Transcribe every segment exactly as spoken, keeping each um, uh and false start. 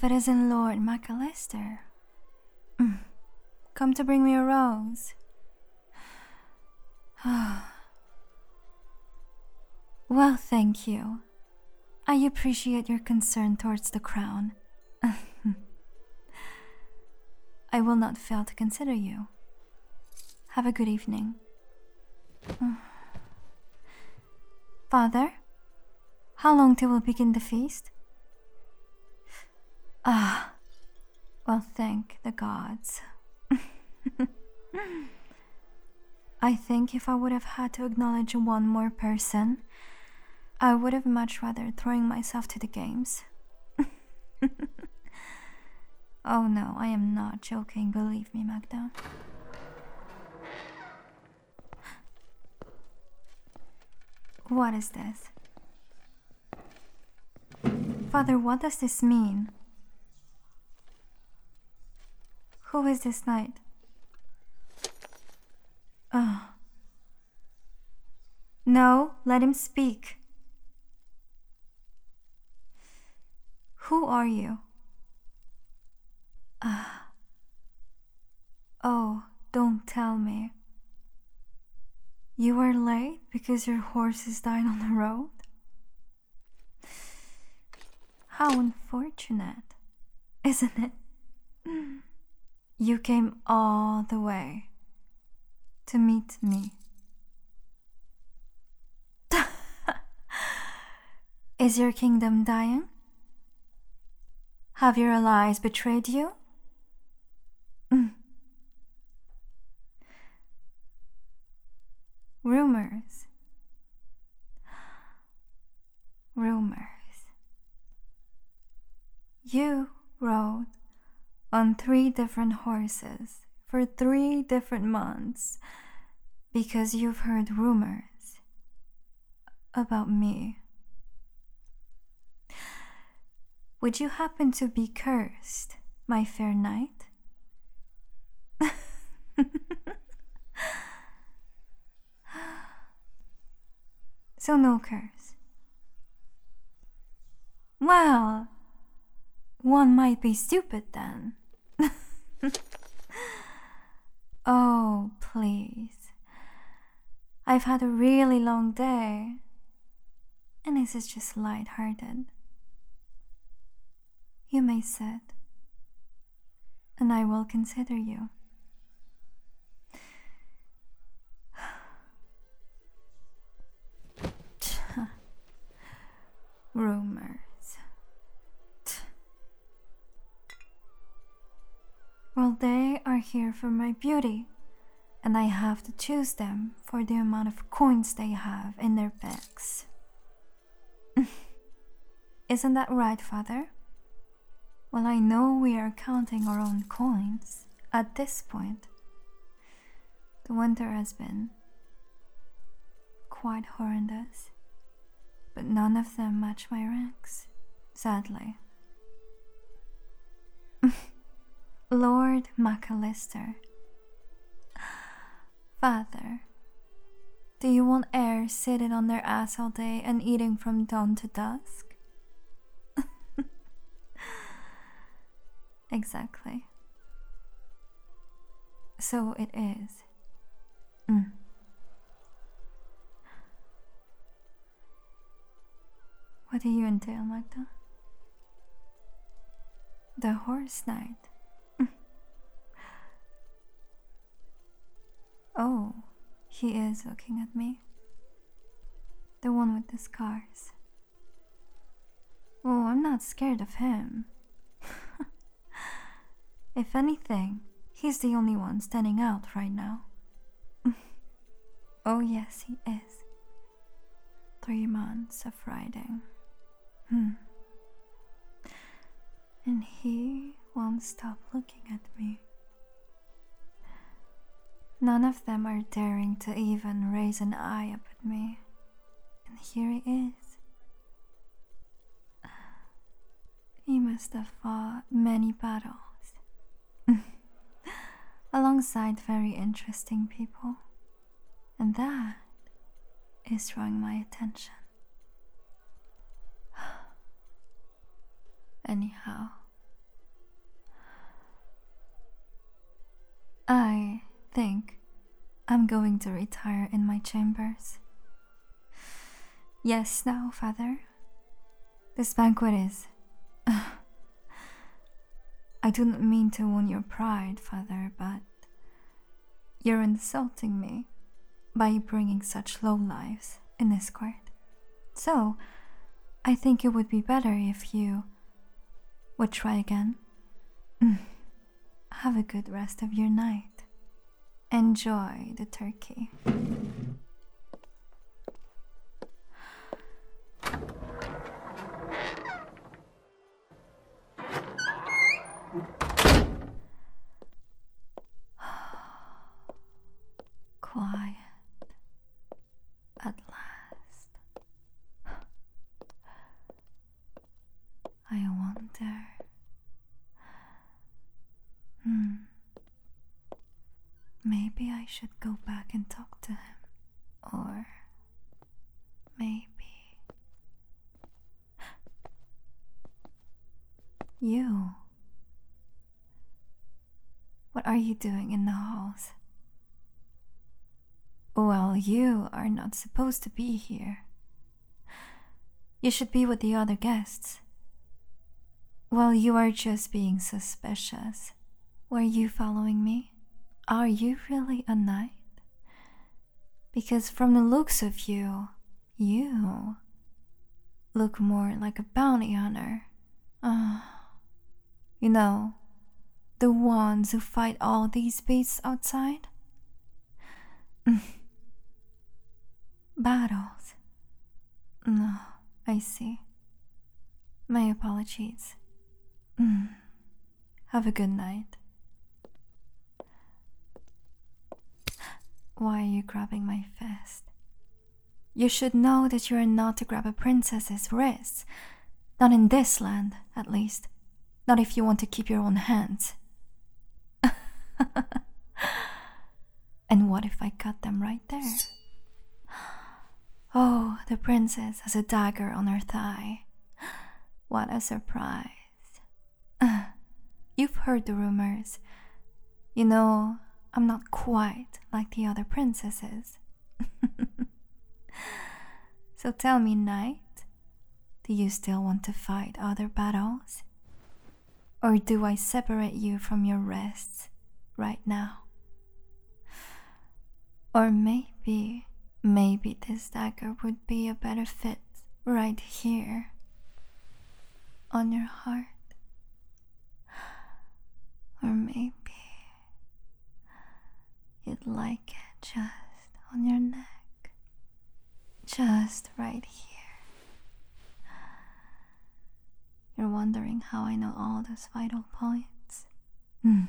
if it isn't Lord McAllister. Come to bring me a rose. Well, thank you. I appreciate your concern towards the crown. I will not fail to consider you. Have a good evening. Father, how long till we begin the feast? Ah, well, thank the gods. I think if I would have had to acknowledge one more person, I would have much rather throwing myself to the games. Oh no, I am not joking, believe me, Magda. What is this? Father, what does this mean? Who is this knight? Oh. No, let him speak. Who are you? Ah. Oh, don't tell me. You were late because your horses died on the road? How unfortunate, isn't it? You came all the way to meet me. Is your kingdom dying? Have your allies betrayed you? Mm. Rumors. Rumors. You rode on three different horses for three different months because you've heard rumors about me. Would you happen to be cursed, my fair knight? So no curse. Well, one might be stupid then. Oh, please. I've had a really long day, and this is just light-hearted. You may sit, and I will consider you. Rumors. Well, they are here for my beauty, and I have to choose them for the amount of coins they have in their bags. Isn't that right, Father? Well, I know we are counting our own coins at this point. The winter has been quite horrendous, but none of them match my ranks, sadly. Lord McAllister. Father, do you want heirs sitting on their ass all day and eating from dawn to dusk? Exactly. So it is. Mm. What do you entail, Magda? The horse knight. Oh, he is looking at me. The one with the scars. Oh, I'm not scared of him. If anything, he's the only one standing out right now. Oh yes, he is. Three months of riding. Hmm. And he won't stop looking at me. None of them are daring to even raise an eye up at me. And here he is. He must have fought many battles. Alongside very interesting people. And that is drawing my attention. Anyhow, think I'm going to retire in my chambers. Yes, now, Father. This banquet is... I do not mean to wound your pride, Father, but you're insulting me by bringing such low lives in this court. So, I think it would be better if you would try again. Have a good rest of your night. Enjoy the turkey. Quiet at last. I wonder. Hmm. Maybe I should go back and talk to him. Or maybe. You. What are you doing in the halls? Well, you are not supposed to be here. You should be with the other guests. Well, you are just being suspicious. Were you following me? Are you really a knight? Because from the looks of you, you look more like a bounty hunter. Uh, you know, the ones who fight all these beasts outside? Battles. No, I see. My apologies. Have a good night. Why are you grabbing my fist? You should know that you are not to grab a princess's wrists. Not in this land, at least. Not if you want to keep your own hands. And what if I cut them right there? Oh, the princess has a dagger on her thigh. What a surprise. You've heard the rumors. You know, I'm not quite like the other princesses. So tell me, knight, do you still want to fight other battles? Or do I separate you from your wrists right now? Or maybe, maybe this dagger would be a better fit right here, on your heart. Or maybe you'd like it just on your neck, just right here. You're wondering how I know all those vital points? Hmm.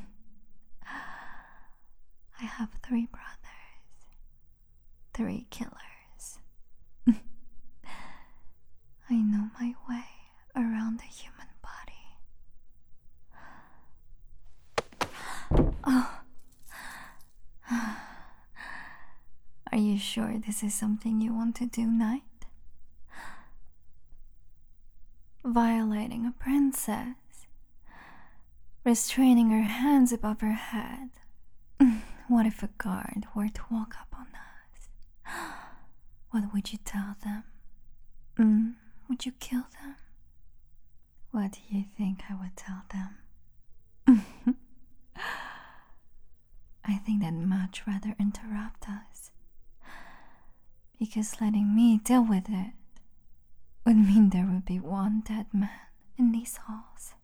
I have three brothers. Three killers. I know my way around the human body. Oh. Are you sure this is something you want to do, knight? Violating a princess. Restraining her hands above her head. What if a guard were to walk up on us? What would you tell them? Mm, would you kill them? What do you think I would tell them? I think they'd much rather interrupt us. Because letting me deal with it would mean there would be one dead man in these halls.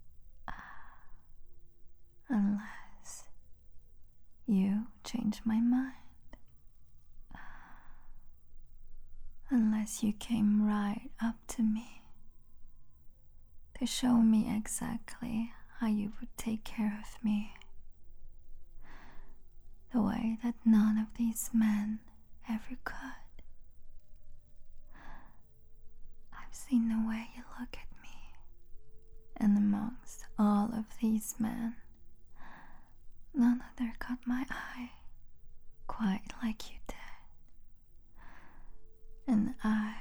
Unless you change my mind. Unless you came right up to me to show me exactly how you would take care of me. The way that none of these men ever could. I've seen the way you look at me, and amongst all of these men, none other caught my eye quite like you did. And I,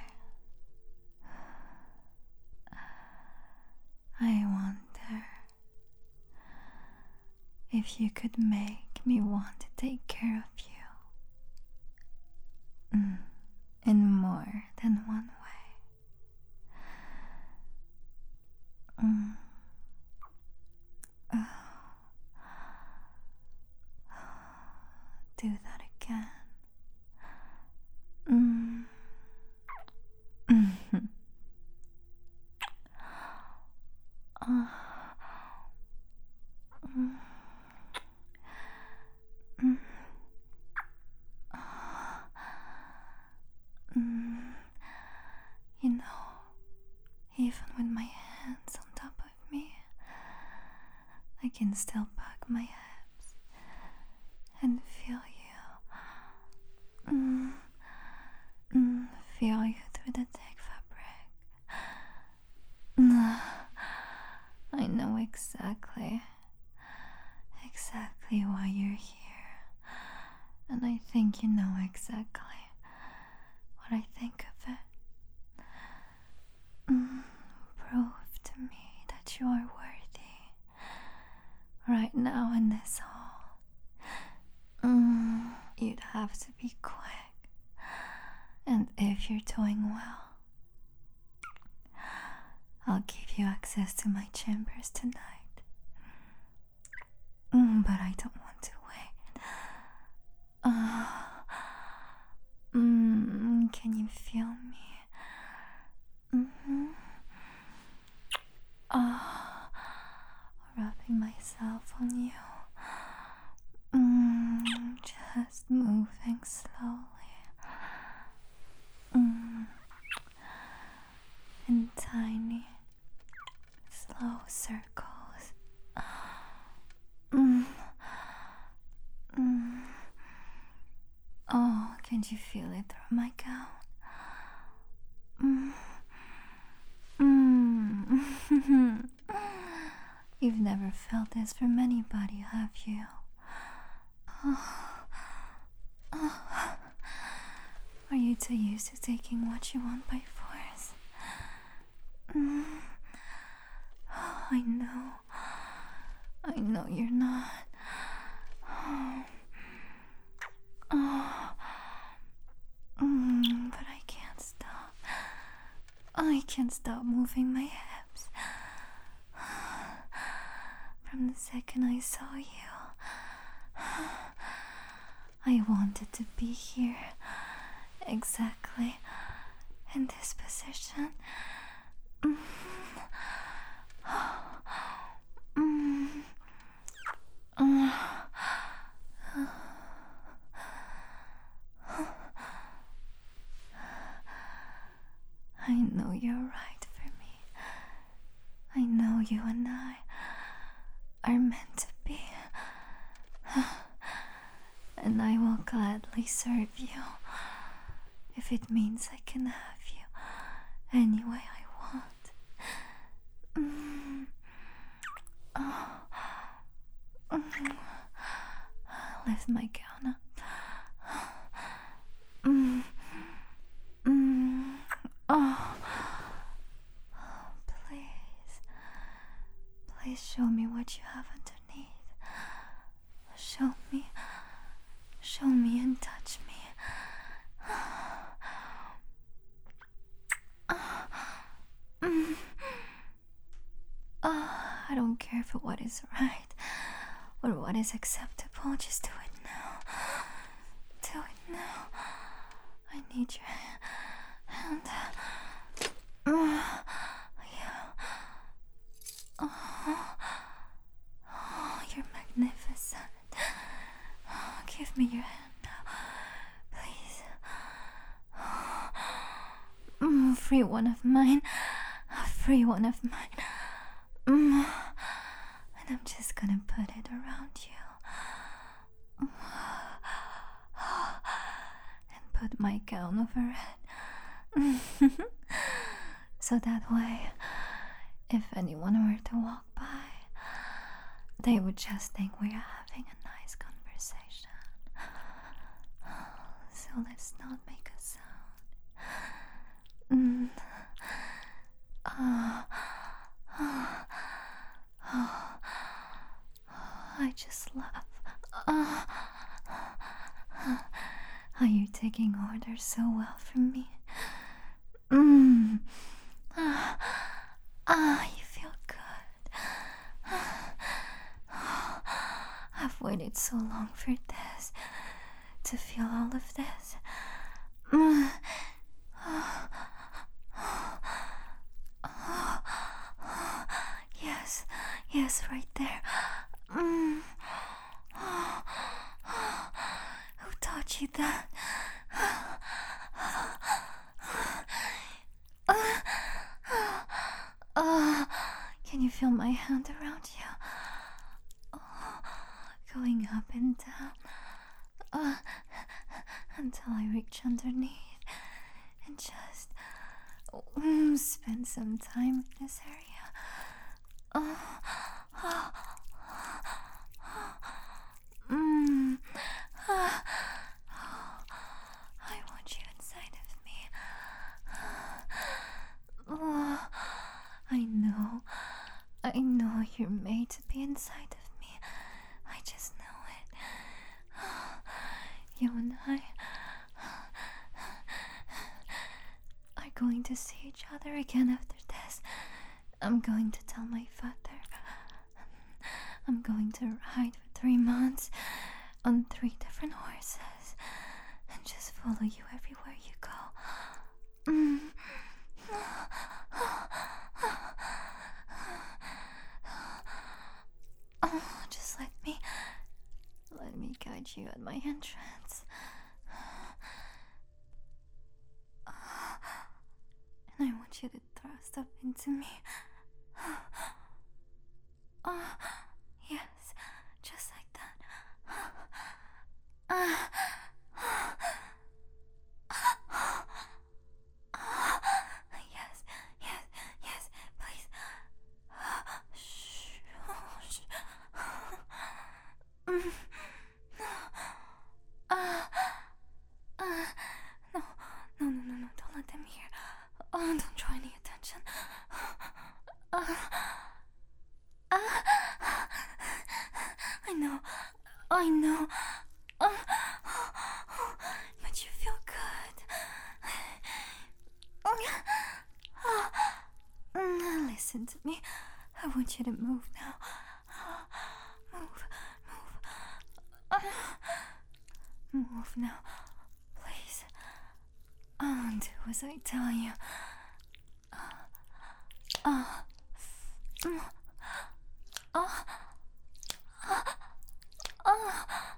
I wonder if you could make make me want to take care of you. Mm, in more than one way. Mm. Oh. Do that again. Mm. Mm-hmm. Uh. Mm. Mm. Mm. You know, even with my hands on top of me, I can still back my hips and feel you. Mm. Mm. Feel you through the thick fabric. Mm. I know exactly, exactly why you're here. And I think you know exactly what I think of it. Mm, prove to me that you are worthy right now in this hall. Mm, you'd have to be quick. And if you're doing well, I'll give you access to my chambers tonight. Mm, but I don't want to wait. Uh, mm, can you feel me? Mm-hmm. Uh, rubbing myself on you. Mm, just moving slowly. Mm, in tiny, slow circles. Mm, mm. Oh, can you feel it through my gown? Mm. Mm. You've never felt this from anybody, have you? Are you too used to taking what you want by force? Mm. I know. I know you're not. Oh. Mm, but I can't stop. I can't stop moving my hips. From the second I saw you, I wanted to be here, exactly in this position. Mm. Mm. Mm. I know you're right for me. I know you and I are meant to be. And I will gladly serve you if it means I can have you any way I want. Mm. Oh. Mm. Lift my gown up. Mm. Mm. Oh. Oh, please. Please show me what you have underneath. Show me. Show me and touch me. Mm. Oh, I don't care for what is right or what is acceptable. Just do it now. Do it now. I need your hand. Oh, yeah. Oh, oh, you're magnificent. Oh, give me your hand now, please. Oh, mm, free one of mine. Free one of mine. Mm. And I'm just gonna put it around you. And put my gown over it. So that way, if anyone were to walk by, they would just think we're having a nice conversation. So let's not make a sound. Mm. Uh, uh, uh, I just love Uh, are you taking orders so well from me? Mmm. Ah, ah, you feel good. I've waited so long for this, to feel all of this. Mm. Yes, yes, right there. Mm. Who taught you that? Uh, can you feel my hand around you? Oh, going up and down uh, until I reach underneath and just um, spend some time in this area. Oh, oh, mm, uh, I want you inside of me. Oh, I know, I know you're made to be inside of me. I just know it. You and I are going to see each other again after this. I'm going to tell my father. I'm going to ride for three months on three different horses and just follow you everywhere you go. Mm. Oh, just let me, let me guide you at my entrance. And I want you to thrust up into me. Oh, yes, just like that. Uh, yes, yes, yes, please. Shh, shh. Mm. Uh, uh, no, no, no, no, no, don't let them hear. Oh, don't draw any attention. Uh, uh, I know, I know. Uh, but you feel good. Uh, listen to me. I want you to move now. Move, move. Uh, move now, please. Uh, do as I tell you. Uh, uh, uh, uh, uh,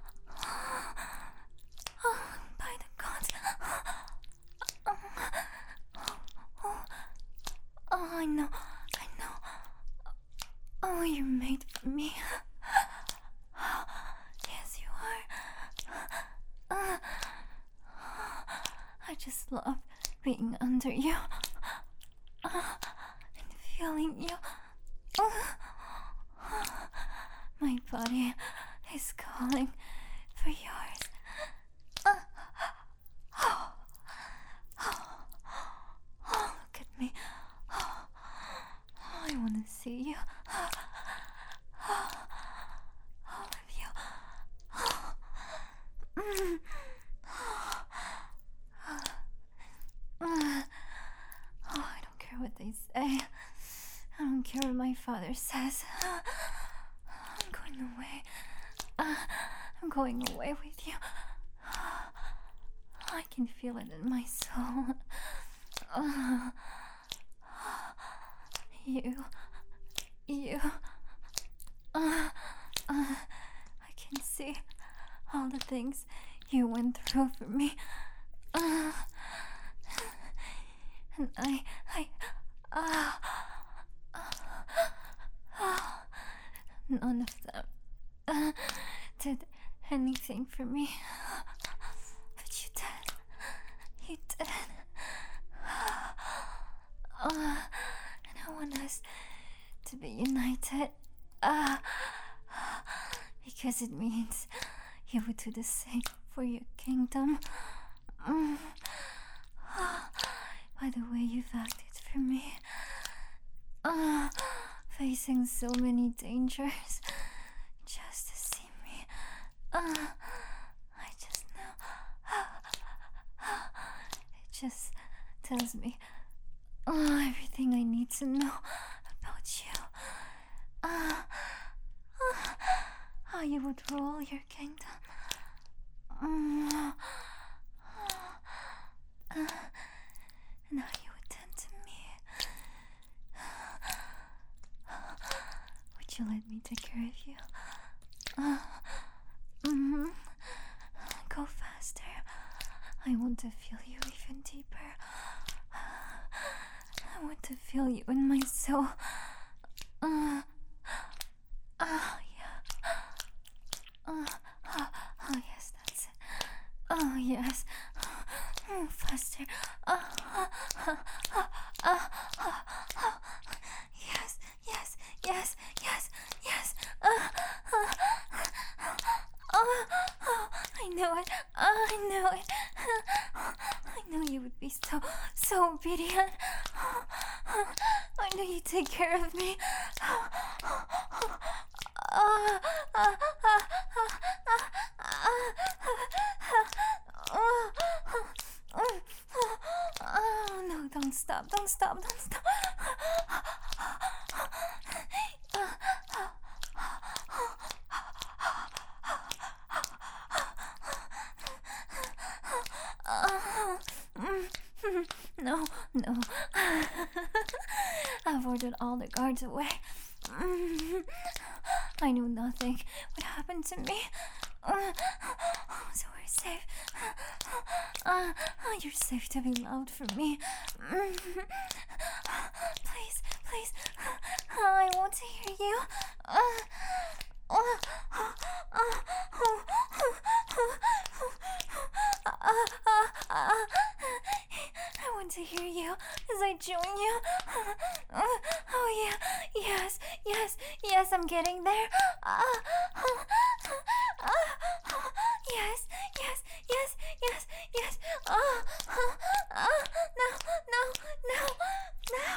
uh, by the gods. Uh, oh, oh, I know, I know. Oh, you're made for me. Yes, you are. Uh, I just love being under you. Uh, and feeling you. Uh, my body is calling for yours. Uh, oh, oh, oh, look at me. Oh, I want to see you. Oh, all of you. Oh, mm, oh, uh, oh, I don't care what they say. I don't care what my father says. I'm going away. Uh, I'm going away with you. I can feel it in my soul. Uh, you, you. Uh, uh, I can see all the things you went through for me. Uh, and I, I, ah. Uh, uh, none of them uh, did anything for me, but you did. You did. Uh, and I want us to be united. Uh, because it means you would do the same for your kingdom. Mm. By the way you've acted for me. Uh, facing so many dangers just to see me. Uh, tells me uh, everything I need to know about you. Uh, uh, how you would rule your kingdom. Uh, uh, and how you would tend to me. Would you let me take care of you? Uh, mm-hmm. Go faster. I want to feel you even deeper. I want to feel you in my soul. Uh, uh, yeah. Uh, uh, oh, yes, that's it. Oh, yes. Uh, faster. Uh, uh, uh, uh, uh, uh, uh, yes, yes, yes, yes, yes. Uh, uh, uh, uh, I know it. I know it. I know you would be so, so obedient. I know you'd take care of me. Oh, no, don't stop, don't stop, don't stop. No, no. I've ordered all the guards away. I knew nothing would happen to me. So we're safe. Uh, you're safe to be loved for me. Please, please. I want to hear you. I want to hear you as I join you. Oh yeah, yes, yes, yes, I'm getting there. Yes, yes, yes, yes, yes. Oh, no, no, no, no.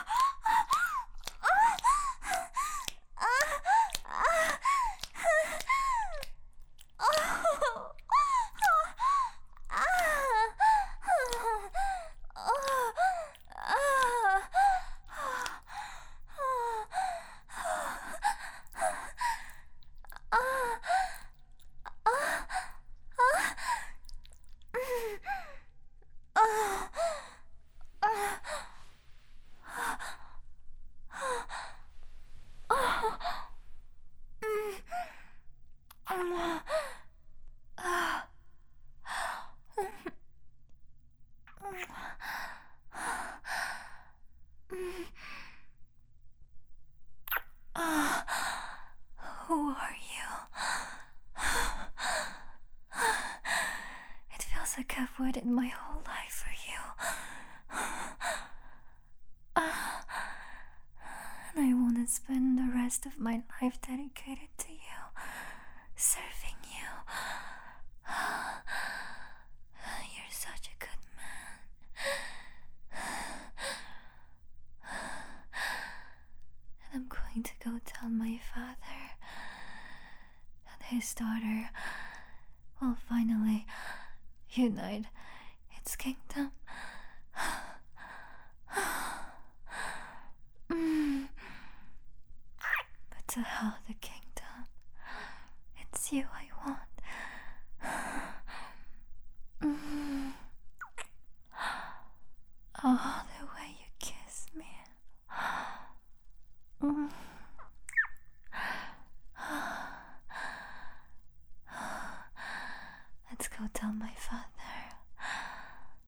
Who are you? It feels like I've waited my whole life for you. And I want to spend the rest of my life dedicated to you, serving you. You're such a good man. And I'm going to go tell my father that his daughter will finally unite its kingdom. Mm. But to hell the kingdom. It's you I want. Mm. Oh, the way you kiss me. Mm. Let's go tell my father.